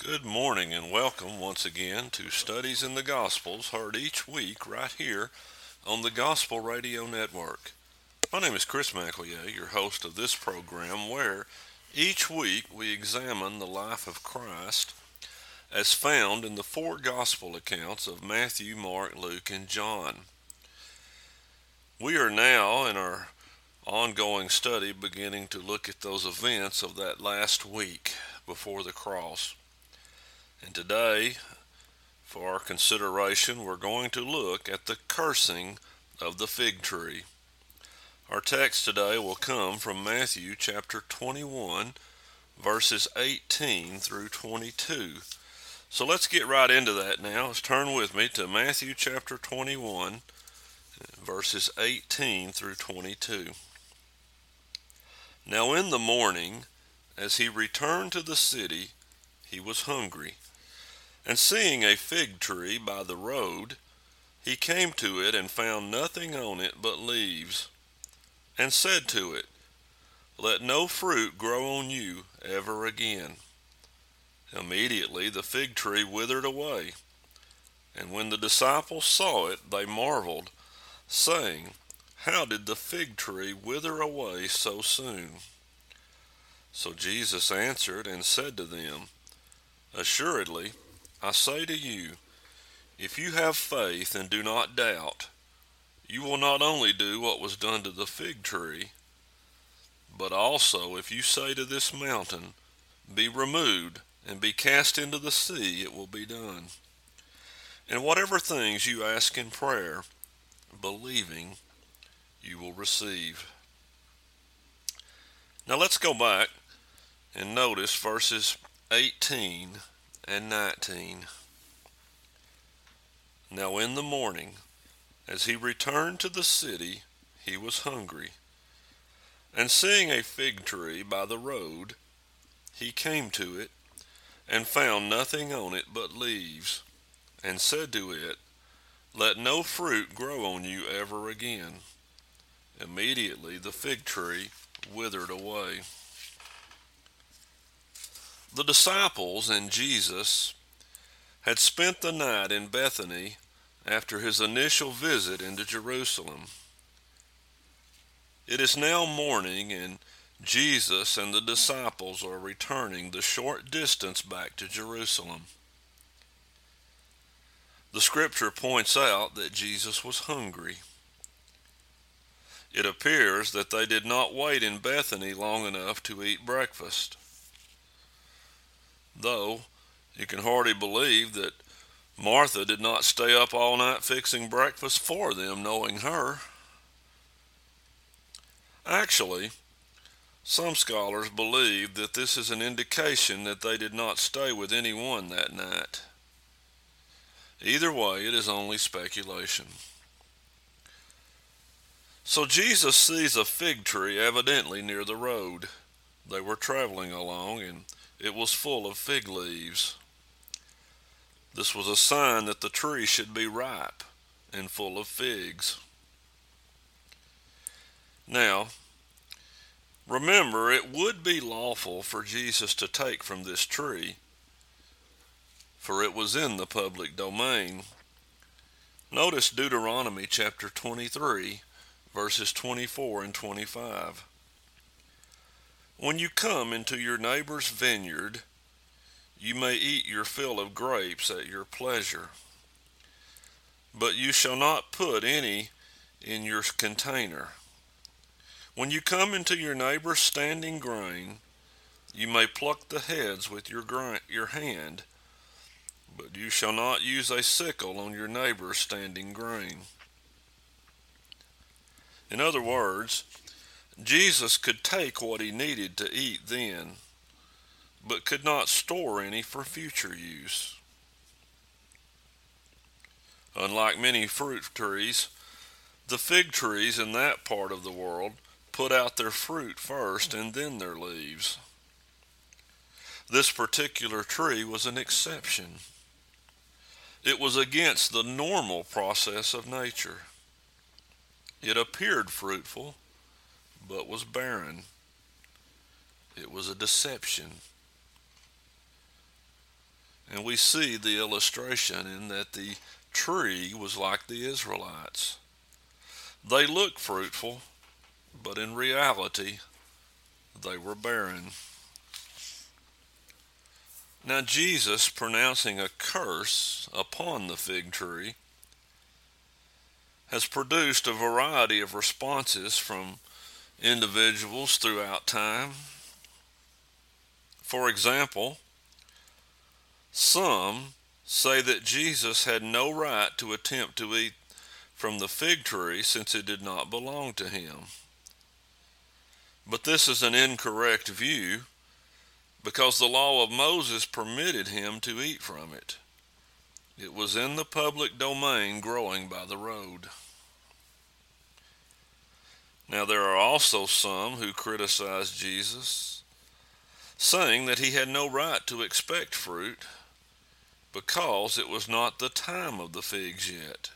Good morning and welcome once again to Studies in the Gospels, heard each week right here on the Gospel Radio Network. My name is Chris McLeay, your host of this program, where each week we examine the life of Christ as found in the four Gospel accounts of Matthew, Mark, Luke, and John. We are now in our ongoing study beginning to look at those events of that last week before the cross. And today, for our consideration, we're going to look at the cursing of the fig tree. Our text today will come from Matthew chapter 21, verses 18 through 22. So let's get right into that now. Let's turn with me to Matthew chapter 21, verses 18 through 22. Now in the morning, as he returned to the city, he was hungry. And seeing a fig tree by the road, he came to it and found nothing on it but leaves, and said to it, Let no fruit grow on you ever again. Immediately the fig tree withered away. And when the disciples saw it, they marveled, saying, How did the fig tree wither away so soon? So Jesus answered and said to them, Assuredly, I say to you, if you have faith and do not doubt, you will not only do what was done to the fig tree, but also if you say to this mountain, Be removed and be cast into the sea, it will be done. And whatever things you ask in prayer, believing, you will receive. Now let's go back and notice verses 18 and 19. Now in the morning, as he returned to the city, he was hungry. And seeing a fig tree by the road, he came to it, and found nothing on it but leaves, and said to it, Let no fruit grow on you ever again. Immediately the fig tree withered away. The disciples and Jesus had spent the night in Bethany after his initial visit into Jerusalem. It is now morning, and Jesus and the disciples are returning the short distance back to Jerusalem. The scripture points out that Jesus was hungry. It appears that they did not wait in Bethany long enough to eat breakfast. Though you can hardly believe that Martha did not stay up all night fixing breakfast for them, knowing her. Actually, some scholars believe that this is an indication that they did not stay with anyone that night. Either way, it is only speculation. So Jesus sees a fig tree evidently near the road they were traveling along, and it was full of fig leaves. This was a sign that the tree should be ripe and full of figs. Now, remember, it would be lawful for Jesus to take from this tree, for it was in the public domain. Notice Deuteronomy chapter 23, verses 24 and 25. When you come into your neighbor's vineyard, you may eat your fill of grapes at your pleasure, but you shall not put any in your container. When you come into your neighbor's standing grain, you may pluck the heads with your hand, but you shall not use a sickle on your neighbor's standing grain. In other words, Jesus could take what he needed to eat then, but could not store any for future use. Unlike many fruit trees, the fig trees in that part of the world put out their fruit first and then their leaves. This particular tree was an exception. It was against the normal process of nature. It appeared fruitful, but was barren. It was a deception. And we see the illustration in that the tree was like the Israelites. They looked fruitful, but in reality, they were barren. Now, Jesus, pronouncing a curse upon the fig tree, has produced a variety of responses from individuals throughout time. For example, some say that Jesus had no right to attempt to eat from the fig tree since it did not belong to him. But this is an incorrect view because the law of Moses permitted him to eat from it. It was in the public domain growing by the road. Now there are also some who criticize Jesus, saying that he had no right to expect fruit because it was not the time of the figs yet.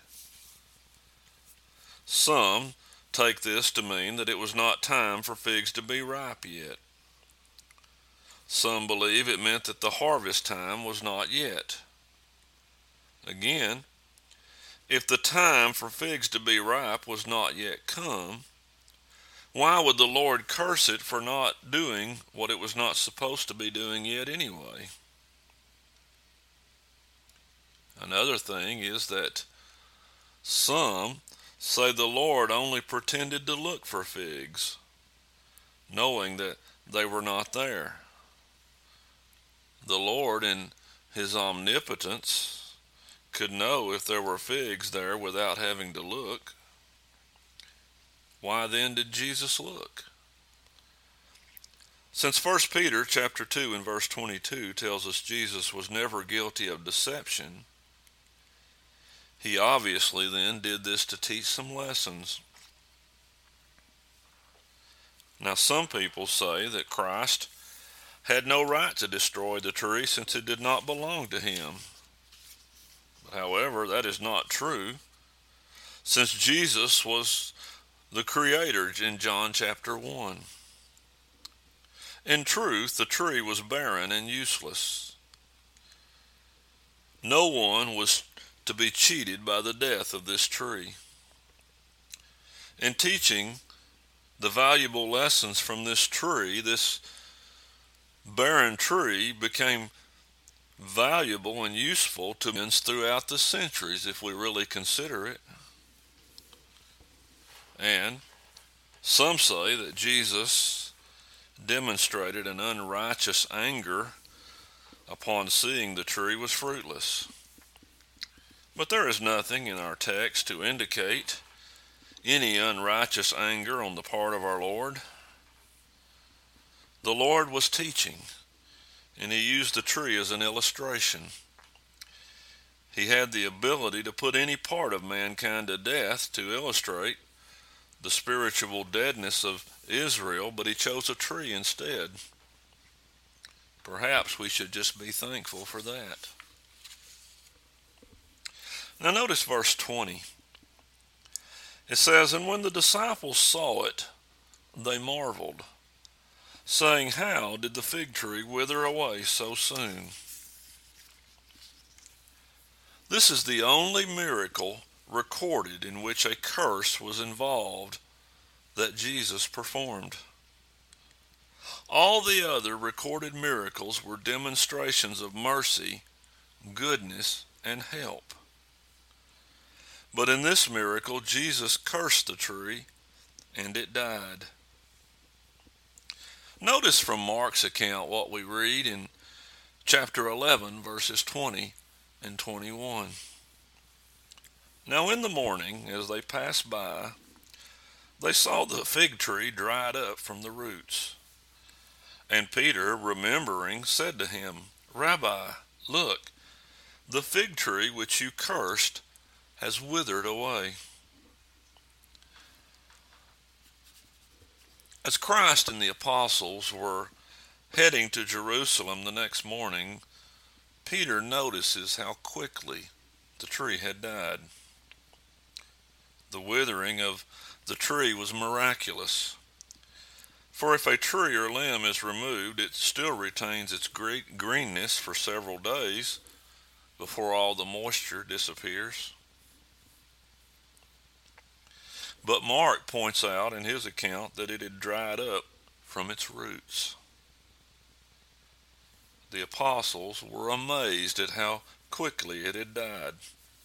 Some take this to mean that it was not time for figs to be ripe yet. Some believe it meant that the harvest time was not yet. Again, if the time for figs to be ripe was not yet come, why would the Lord curse it for not doing what it was not supposed to be doing yet anyway? Another thing is that some say the Lord only pretended to look for figs, knowing that they were not there. The Lord, in his omnipotence, could know if there were figs there without having to look. Why then did Jesus look? Since 1 Peter chapter 2 and verse 22 tells us Jesus was never guilty of deception, he obviously then did this to teach some lessons. Now some people say that Christ had no right to destroy the tree since it did not belong to him. However, that is not true, since Jesus was the creator in John chapter 1. In truth, the tree was barren and useless. No one was to be cheated by the death of this tree. In teaching the valuable lessons from this tree, this barren tree became valuable and useful to men throughout the centuries, if we really consider it. And some say that Jesus demonstrated an unrighteous anger upon seeing the tree was fruitless. But there is nothing in our text to indicate any unrighteous anger on the part of our Lord. The Lord was teaching, and he used the tree as an illustration. He had the ability to put any part of mankind to death to illustrate the spiritual deadness of Israel, but he chose a tree instead. Perhaps we should just be thankful for that. Now notice verse 20. It says, "And when the disciples saw it, they marveled, saying, 'How did the fig tree wither away so soon?'" This is the only miracle recorded in which a curse was involved that Jesus performed. All the other recorded miracles were demonstrations of mercy, goodness, and help. But in this miracle, Jesus cursed the tree, and it died. Notice from Mark's account what we read in chapter 11, verses 20 and 21. "Now in the morning, as they passed by, they saw the fig tree dried up from the roots. And Peter, remembering, said to him, 'Rabbi, look, the fig tree which you cursed has withered away.'" As Christ and the apostles were heading to Jerusalem the next morning, Peter notices how quickly the tree had died. The withering of the tree was miraculous. For if a tree or limb is removed, it still retains its greenness for several days before all the moisture disappears. But Mark points out in his account that it had dried up from its roots. The apostles were amazed at how quickly it had died.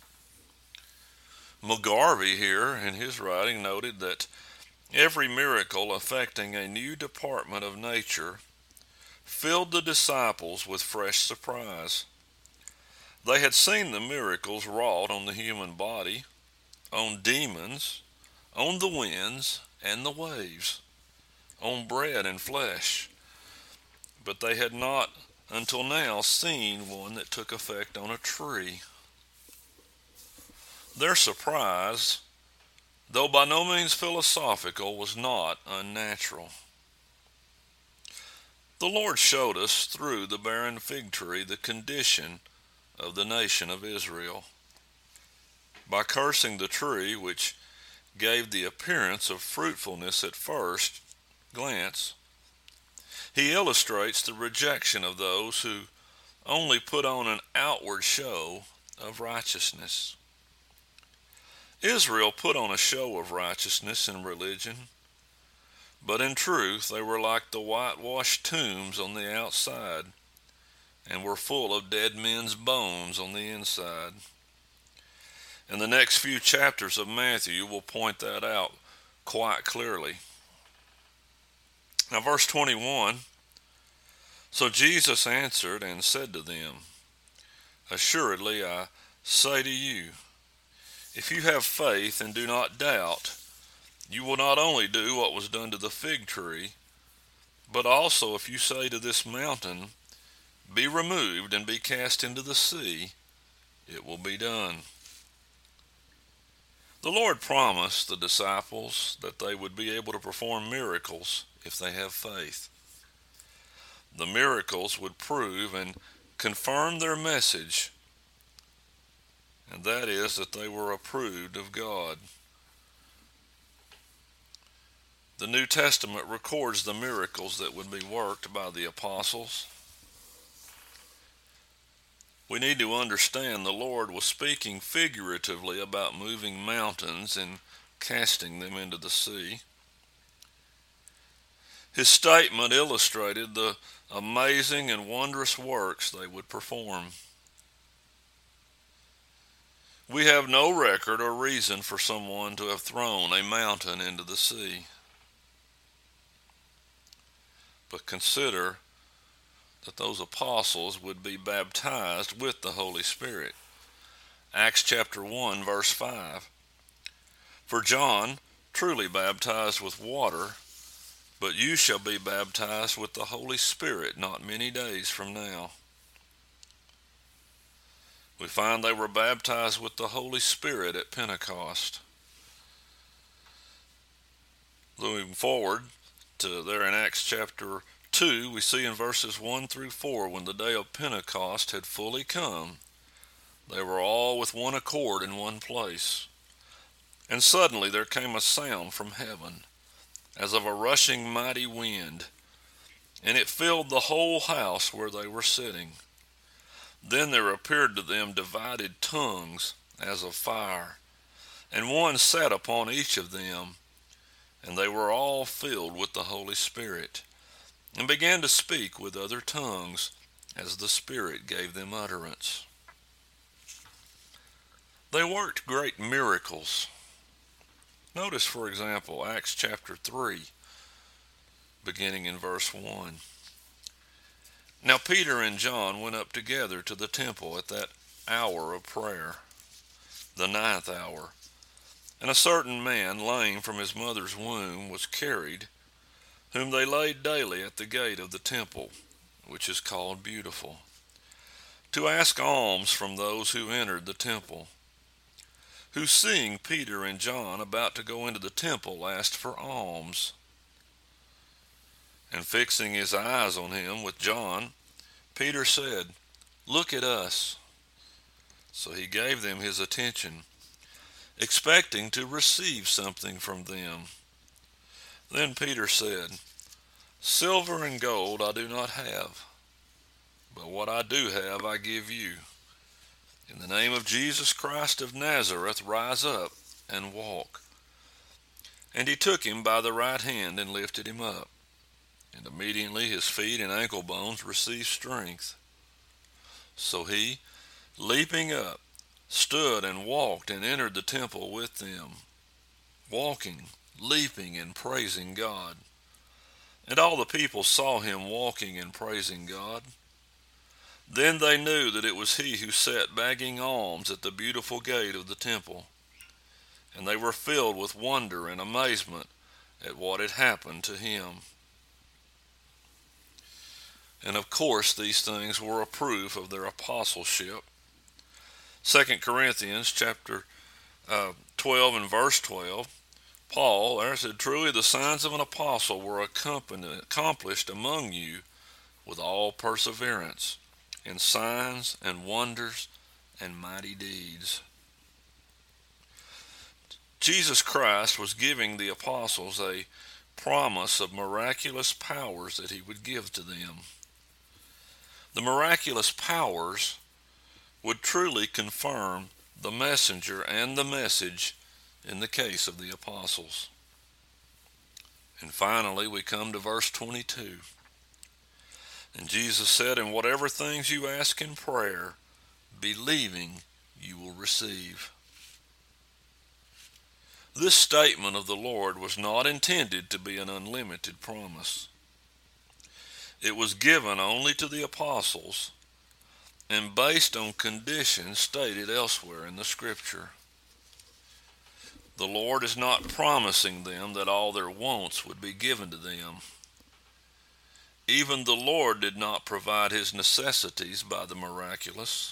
McGarvey here in his writing noted that every miracle affecting a new department of nature filled the disciples with fresh surprise. They had seen the miracles wrought on the human body, on demons, on the winds and the waves, on bread and flesh, but they had not until now seen one that took effect on a tree. Their surprise, though by no means philosophical, was not unnatural. The Lord showed us through the barren fig tree the condition of the nation of Israel. By cursing the tree, which gave the appearance of fruitfulness at first glance, he illustrates the rejection of those who only put on an outward show of righteousness. Israel put on a show of righteousness and religion, but in truth they were like the whitewashed tombs on the outside and were full of dead men's bones on the inside. And the next few chapters of Matthew will point that out quite clearly. Now verse 21, so Jesus answered and said to them, assuredly I say to you, if you have faith and do not doubt, you will not only do what was done to the fig tree, but also if you say to this mountain, be removed and be cast into the sea, it will be done. The Lord promised the disciples that they would be able to perform miracles if they have faith. The miracles would prove and confirm their message, and that is that they were approved of God. The New Testament records the miracles that would be worked by the apostles. We need to understand the Lord was speaking figuratively about moving mountains and casting them into the sea. His statement illustrated the amazing and wondrous works they would perform. We have no record or reason for someone to have thrown a mountain into the sea. But consider that those apostles would be baptized with the Holy Spirit. Acts chapter 1 verse 5. For John truly baptized with water, but you shall be baptized with the Holy Spirit not many days from now. We find they were baptized with the Holy Spirit at Pentecost. Moving forward to there in Acts chapter 2, we see in verses 1 through 4, when the day of Pentecost had fully come, they were all with one accord in one place. And suddenly there came a sound from heaven, as of a rushing mighty wind, and it filled the whole house where they were sitting. Then there appeared to them divided tongues as of fire, and one sat upon each of them, and they were all filled with the Holy Spirit, and began to speak with other tongues as the Spirit gave them utterance. They worked great miracles. Notice, for example, Acts chapter 3, beginning in verse 1. Now Peter and John went up together to the temple at that hour of prayer, the 9th hour. And a certain man, lame from his mother's womb, was carried, whom they laid daily at the gate of the temple, which is called Beautiful, to ask alms from those who entered the temple, who seeing Peter and John about to go into the temple asked for alms. And fixing his eyes on him with John, Peter said, Look at us. So he gave them his attention, expecting to receive something from them. Then Peter said, Silver and gold I do not have, but what I do have I give you. In the name of Jesus Christ of Nazareth, rise up and walk." And he took him by the right hand and lifted him up. And immediately his feet and ankle bones received strength. So he, leaping up, stood and walked and entered the temple with them, walking, leaping, and praising God. And all the people saw him walking and praising God. Then they knew that it was he who sat begging alms at the beautiful gate of the temple. And they were filled with wonder and amazement at what had happened to him. And of course these things were a proof of their apostleship. 2 Corinthians chapter 12 and verse 12, Paul there said, "Truly the signs of an apostle were accomplished among you with all perseverance, and signs and wonders and mighty deeds." Jesus Christ was giving the apostles a promise of miraculous powers that he would give to them. The miraculous powers would truly confirm the messenger and the message in the case of the apostles. And finally we come to verse 22. And Jesus said, "And whatever things you ask in prayer, believing, you will receive." This statement of the Lord was not intended to be an unlimited promise. It was given only to the apostles and based on conditions stated elsewhere in the Scripture. The Lord is not promising them that all their wants would be given to them. Even the Lord did not provide his necessities by the miraculous.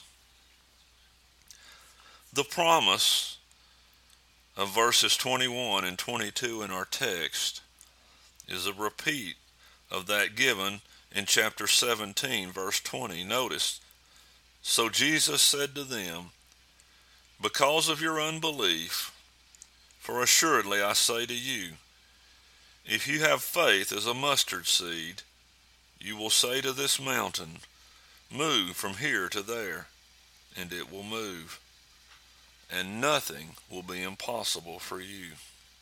The promise of verses 21 and 22 in our text is a repeat of that given in chapter 17, verse 20. Notice, "So Jesus said to them, because of your unbelief, for assuredly I say to you, if you have faith as a mustard seed, you will say to this mountain, move from here to there, and it will move, and nothing will be impossible for you."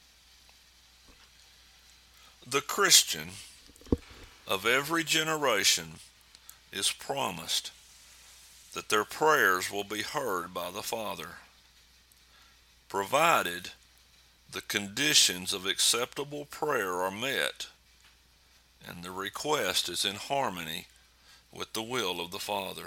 The Christian of every generation is promised that their prayers will be heard by the Father, provided the conditions of acceptable prayer are met and the request is in harmony with the will of the Father.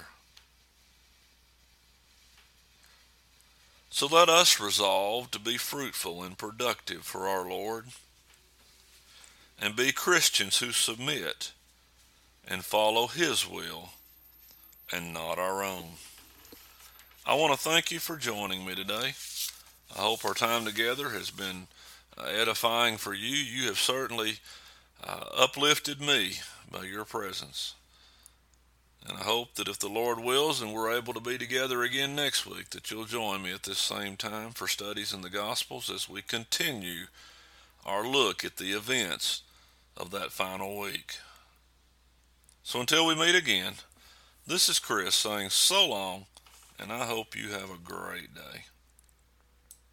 So let us resolve to be fruitful and productive for our Lord, and be Christians who submit and follow his will and not our own. I want to thank you for joining me today. I hope our time together has been edifying for you. You have certainly uplifted me by your presence. And I hope that if the Lord wills and we're able to be together again next week, that you'll join me at this same time for studies in the Gospels as we continue our look at the events of that final week. So until we meet again, this is Chris saying so long, and I hope you have a great day.